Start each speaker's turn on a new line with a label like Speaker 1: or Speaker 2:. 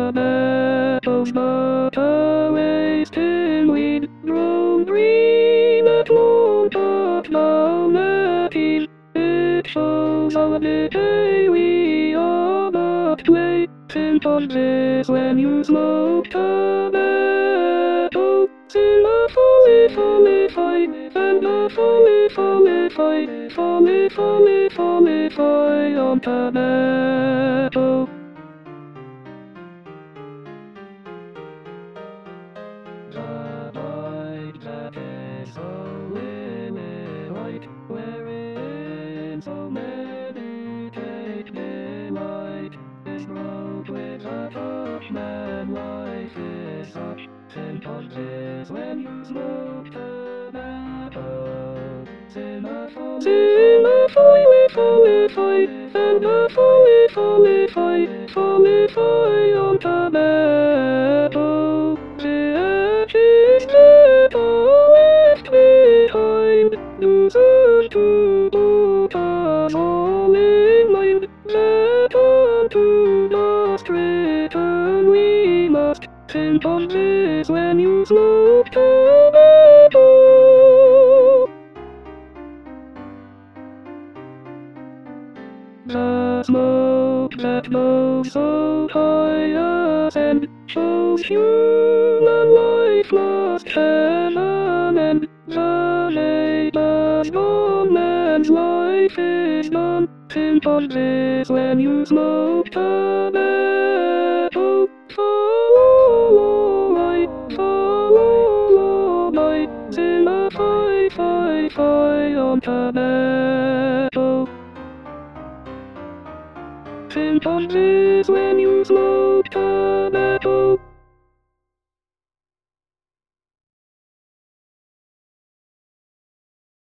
Speaker 1: tomatoes, but a wasting weed, grown green at one but down at heel. It shows how the day we are not waiting for this when you smoke tobacco. Till a folly, folly, fight, and a folly, folly, fight, folly, folly, folly, fight on tobacco. The light that is so winning light, wherein so many take delight, is broke with a touch, man, life is such. Simple is when you smoke tobacco. Sinna folly, folly, fight, and a folly, folly, fight, folly, fight on tobacco. The ashes that are left behind, do serve to put us all in mind, that unto dust return we must. Simple is when you smoke tobacco. The smoke that blows so high ascend shows human life must have an end. The latest on man's life is done. Simple is when you smoke tobacco. Follow light, follow light, sinna fight, fight, fight on tobacco. Simple is when you smoke tobacco.